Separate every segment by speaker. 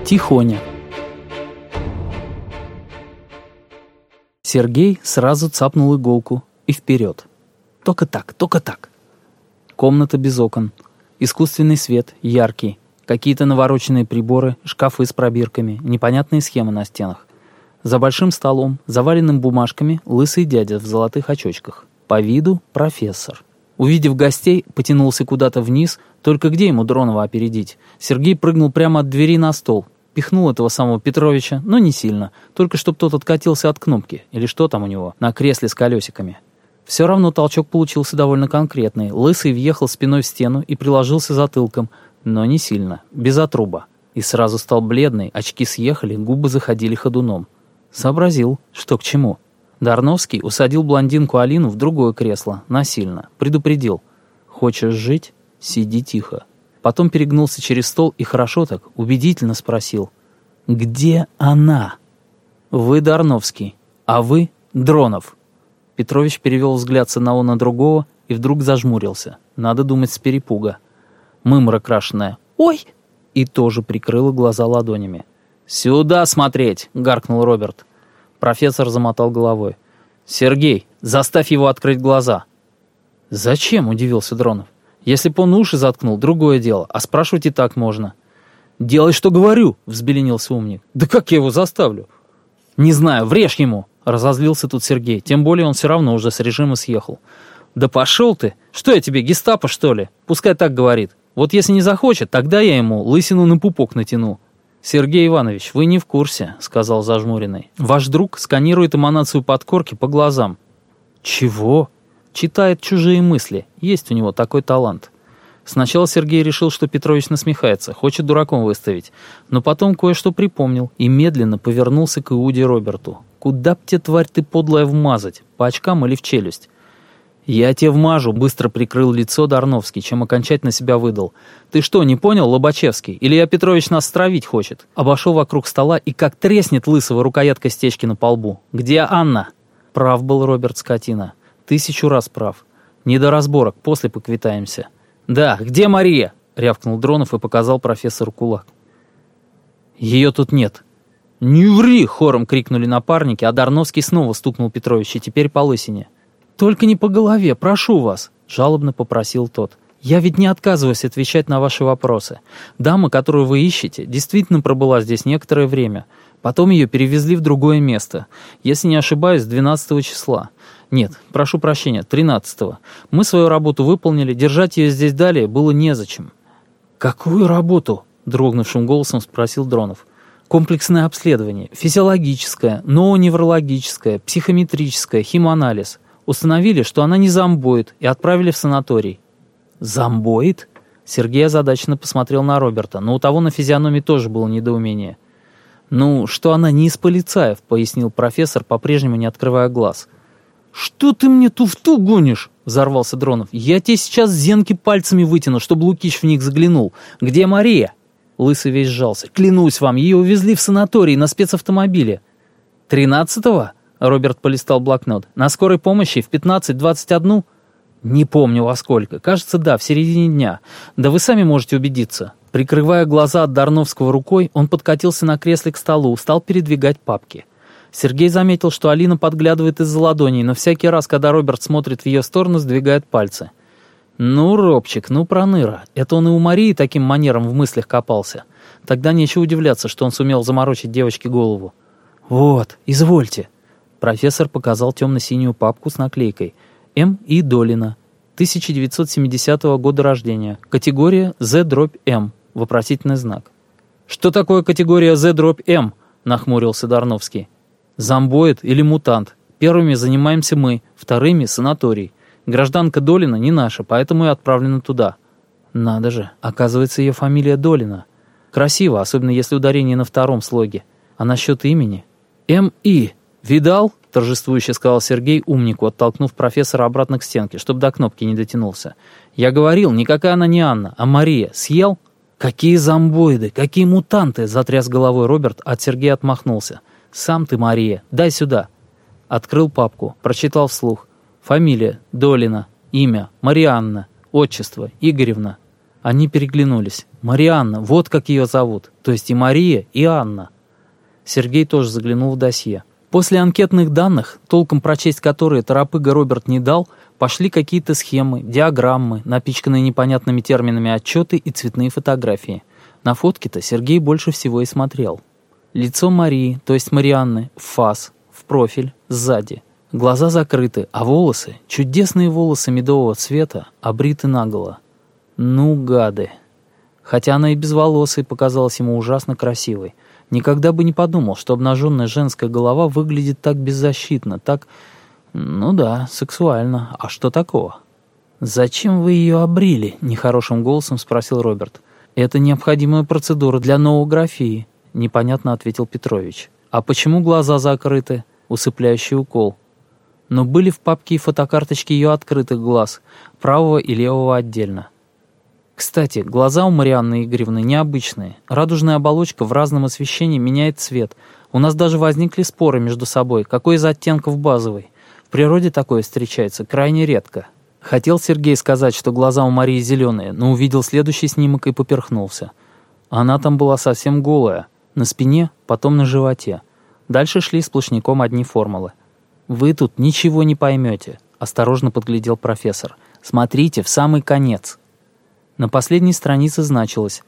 Speaker 1: Тихоня. Сергей сразу цапнул иголку и вперед. Только так, только так. Комната без окон. Искусственный свет, яркий. Какие-то навороченные приборы, шкафы с пробирками, непонятные схемы на стенах. За большим столом, заваленным бумажками, лысый дядя в золотых очочках. По виду профессор. Увидев гостей, потянулся куда-то вниз, только где ему Дронова опередить? Сергей прыгнул прямо от двери на стол. Пихнул этого самого Петровича, но не сильно, только чтобы тот откатился от кнопки, или что там у него, на кресле с колесиками. Все равно толчок получился довольно конкретный. Лысый въехал спиной в стену и приложился затылком, но не сильно, без отруба. И сразу стал бледный, очки съехали, губы заходили ходуном. Сообразил, что к чему. Дарновский усадил блондинку Алину в другое кресло, насильно, предупредил. «Хочешь жить? Сиди тихо». Потом перегнулся через стол и хорошо так, убедительно спросил. «Где она?» «Вы Дарновский, а вы Дронов». Петрович перевел взгляд с одного на другого и вдруг зажмурился. Надо думать, с перепуга. Мымра крашеная. «Ой!» и тоже прикрыла глаза ладонями. «Сюда смотреть!» — гаркнул Роберт. Профессор замотал головой. «Сергей, заставь его открыть глаза». «Зачем?» — удивился Дронов. «Если б он уши заткнул, другое дело, а спрашивать и так можно». «Делай, что говорю!» — взбеленился умник. «Да как я его заставлю?» «Не знаю, врежь ему!» — разозлился тут Сергей. Тем более он все равно уже с режима съехал. «Да пошел ты! Что я тебе, гестапо, что ли? Пускай так говорит. Вот если не захочет, тогда я ему лысину на пупок натяну». «Сергей Иванович, вы не в курсе», — сказал зажмуренный. «Ваш друг сканирует эманацию подкорки по глазам». «Чего?» «Читает чужие мысли. Есть у него такой талант». Сначала Сергей решил, что Петрович насмехается, хочет дураком выставить. Но потом кое-что припомнил и медленно повернулся к Иуде Роберту. «Куда б тебе, тварь ты подлая, вмазать? По очкам или в челюсть?» «Я тебе вмажу», — быстро прикрыл лицо Дарновский, чем окончательно себя выдал. «Ты что, не понял, Лобачевский? Или я Петрович нас стравить хочет?» Обошел вокруг стола и как треснет лысого рукоятка Стечкина по лбу. «Где Анна?» Прав был Роберт, скотина. 1000 раз прав. Не до разборок, после поквитаемся. «Да, где Мария?» — рявкнул Дронов и показал профессору кулак. «Ее тут нет». «Не ври!» — хором крикнули напарники, а Дарновский снова стукнул Петровича, теперь по лысине. «Только не по голове, прошу вас», — жалобно попросил тот. «Я ведь не отказываюсь отвечать на ваши вопросы. Дама, которую вы ищете, действительно пробыла здесь некоторое время. Потом ее перевезли в другое место. Если не ошибаюсь, 12 числа. Нет, прошу прощения, 13-го. Мы свою работу выполнили, держать ее здесь далее было незачем». «Какую работу?» — дрогнувшим голосом спросил Дронов. «Комплексное обследование, физиологическое, нооневрологическое, психометрическое, химанализ. Установили, что она не зомбоид, и отправили в санаторий». «Зомбоид?» Сергей озадаченно посмотрел на Роберта, но у того на физиономии тоже было недоумение. «Ну, что она не из полицаев», — пояснил профессор, по-прежнему не открывая глаз. «Что ты мне туфту гонишь?» — взорвался Дронов. «Я тебе сейчас зенки пальцами вытяну, чтобы Лукич в них заглянул. Где Мария?» Лысый весь сжался. «Клянусь вам, ее увезли в санаторий на спецавтомобиле». «13-го?» — Роберт полистал блокнот. «На скорой помощи в 15:21?» «Не помню во сколько. Кажется, да, в середине дня. Да вы сами можете убедиться». Прикрывая глаза от Дарновского рукой, он подкатился на кресле к столу, стал передвигать папки. Сергей заметил, что Алина подглядывает из-за ладоней, но всякий раз, когда Роберт смотрит в ее сторону, сдвигает пальцы. «Ну, Робчик, ну, проныра. Это он и у Марии таким манером в мыслях копался. Тогда нечего удивляться, что он сумел заморочить девочке голову». «Вот, извольте». Профессор показал темно-синюю папку с наклейкой. «М. И. Долина. 1970 года рождения. Категория Z-М. Вопросительный знак». «Что такое категория Z-М?» — нахмурился Дарновский. «Зомбоид или мутант. Первыми занимаемся мы, вторыми — санаторий. Гражданка Долина не наша, поэтому и отправлена туда». «Надо же, оказывается, ее фамилия Долина. Красиво, особенно если ударение на втором слоге. А насчет имени?» «М.И. Видал?» — торжествующе сказал Сергей умнику, оттолкнув профессора обратно к стенке, чтобы до кнопки не дотянулся. «Я говорил, никакая она не Анна, а Мария. Съел?» «Какие зомбоиды, какие мутанты!» — затряс головой Роберт, а Сергей отмахнулся. «Сам ты, Мария, дай сюда». Открыл папку, прочитал вслух. Фамилия — Долина, имя — Марианна, отчество — Игоревна. Они переглянулись. «Марианна, вот как ее зовут. То есть и Мария, и Анна». Сергей тоже заглянул в досье. После анкетных данных, толком прочесть которые торопыга Роберт не дал, пошли какие-то схемы, диаграммы, напичканные непонятными терминами отчеты и цветные фотографии. На фотке-то Сергей больше всего и смотрел. Лицо Марии, то есть Марианны, в фас, в профиль, сзади. Глаза закрыты, а волосы, чудесные волосы медового цвета, обриты наголо. Ну, гады. Хотя она и безволосой показалась ему ужасно красивой. Никогда бы не подумал, что обнаженная женская голова выглядит так беззащитно, так... Ну да, сексуально. А что такого? «Зачем вы ее обрили?» — нехорошим голосом спросил Роберт. «Это необходимая процедура для новографии», — непонятно ответил Петрович. «А почему глаза закрыты?» — усыпляющий укол. Но были в папке и фотокарточки ее открытых глаз, правого и левого отдельно. Кстати, глаза у Марианны Игоревны необычные. Радужная оболочка в разном освещении меняет цвет. У нас даже возникли споры между собой, какой из оттенков базовый. В природе такое встречается крайне редко. Хотел Сергей сказать, что глаза у Марии зеленые, но увидел следующий снимок и поперхнулся. Она там была совсем голая. На спине, потом на животе. Дальше шли сплошняком одни формулы. «Вы тут ничего не поймете», — осторожно подглядел профессор. «Смотрите в самый конец». На последней странице значилось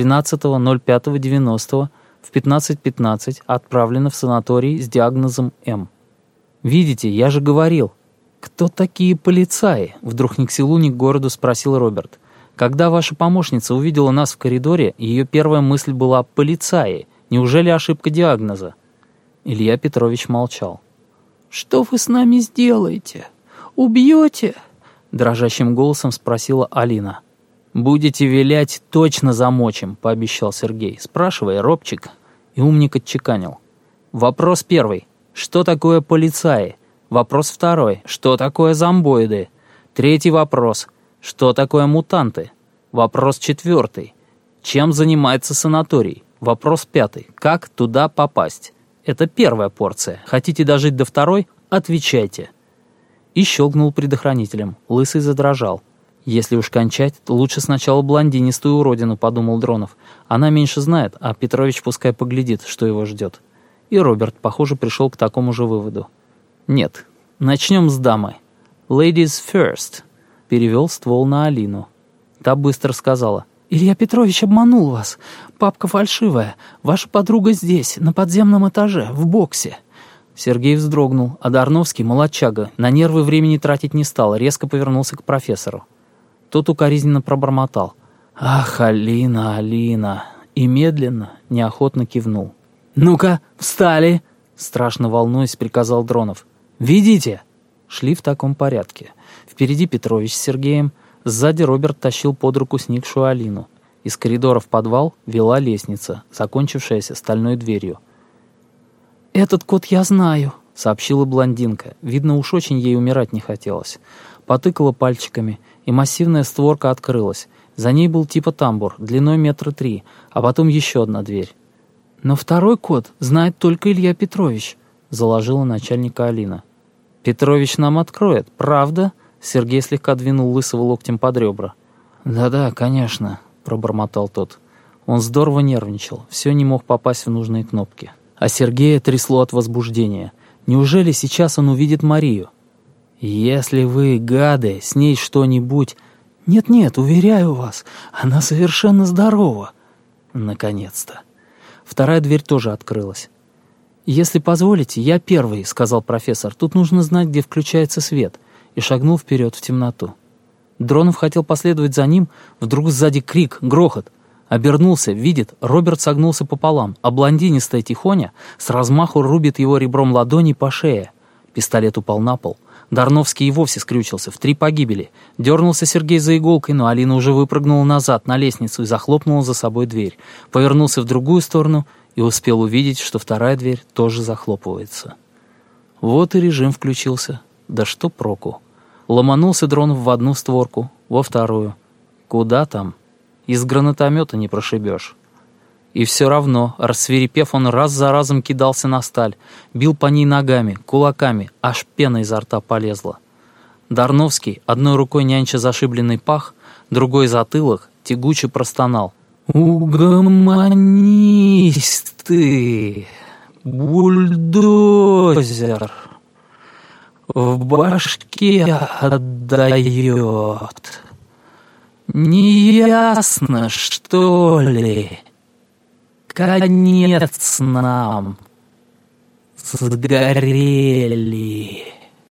Speaker 1: 13.05.90 в 15:15 отправлено в санаторий с диагнозом М. «Видите, я же говорил». «Кто такие полицаи?» — вдруг ни к селу, ни к городу спросил Роберт. «Когда ваша помощница увидела нас в коридоре, ее первая мысль была «полицаи». Неужели ошибка диагноза?» Илья Петрович молчал. «Что вы с нами сделаете? Убьете?» — дрожащим голосом спросила Алина. «Будете вилять, точно замочим», — пообещал Сергей. «Спрашивай, Робчик». И умник отчеканил. Вопрос первый. Что такое полицаи? Вопрос второй. Что такое зомбоиды? Третий вопрос. Что такое мутанты? Вопрос четвертый. Чем занимается санаторий? Вопрос пятый. Как туда попасть? Это первая порция. Хотите дожить до второй? Отвечайте. И щелкнул предохранителем. Лысый задрожал. «Если уж кончать, то лучше сначала блондинистую уродину», — подумал Дронов. «Она меньше знает, а Петрович пускай поглядит, что его ждет». И Роберт, похоже, пришел к такому же выводу. «Нет, начнем с дамы. Ladies first», — перевел ствол на Алину. Та быстро сказала. «Илья Петрович обманул вас. Папка фальшивая. Ваша подруга здесь, на подземном этаже, в боксе». Сергей вздрогнул, а Дарновский, молодчага, на нервы времени тратить не стал, резко повернулся к профессору. Тот укоризненно пробормотал. «Ах, Алина, Алина!» И медленно, неохотно кивнул. «Ну-ка, встали!» Страшно волнуясь, приказал Дронов. «Ведите!» Шли в таком порядке. Впереди Петрович с Сергеем, сзади Роберт тащил под руку сникшую Алину. Из коридора в подвал вела лестница, закончившаяся стальной дверью. «Этот код я знаю», — сообщила блондинка. Видно, уж очень ей умирать не хотелось. Потыкала пальчиками, и массивная створка открылась. За ней был типа тамбур, длиной 3 метра, а потом еще одна дверь. «Но второй код знает только Илья Петрович», — заложила начальника Алина. «Петрович нам откроет, правда?» Сергей слегка двинул Лысого локтем под ребра. «Да-да, конечно», — пробормотал тот. Он здорово нервничал, все не мог попасть в нужные кнопки. А Сергея трясло от возбуждения. Неужели сейчас он увидит Марию? «Если вы, гады, с ней что-нибудь...» «Нет-нет, уверяю вас, она совершенно здорова». Наконец-то. Вторая дверь тоже открылась. «Если позволите, я первый», — сказал профессор. «Тут нужно знать, где включается свет», и шагнул вперед в темноту. Дронов хотел последовать за ним, вдруг сзади крик, грохот. Обернулся, видит, Роберт согнулся пополам, а блондинистая Тихоня с размаху рубит его ребром ладони по шее. Пистолет упал на пол. Дарновский и вовсе скрючился, в 3 погибели. Дернулся Сергей за иголкой, но Алина уже выпрыгнула назад на лестницу и захлопнула за собой дверь. Повернулся в другую сторону и успел увидеть, что вторая дверь тоже захлопывается. Вот и режим включился. Да что проку? Ломанулся Дронов в одну створку, во вторую. Куда там? Из гранатомета не прошибешь. И все равно, рассвирепев, он раз за разом кидался на сталь, бил по ней ногами, кулаками, аж пена изо рта полезла. Дарновский, одной рукой нянча зашибленный пах, другой затылок, тягуче простонал. «Угомонись ты, бульдозер! В башке отдает. Неясно, что ли? Конец нам. Сгорели».